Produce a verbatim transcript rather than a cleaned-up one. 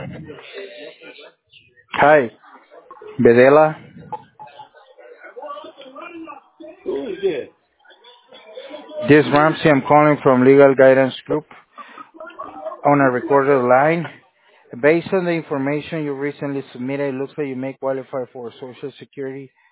Hi, Bedela. Who is this? This is Ramsey. I'm calling from Legal Guidance Group on a recorded line. Based on the information you recently submitted, it looks like you may qualify for Social Security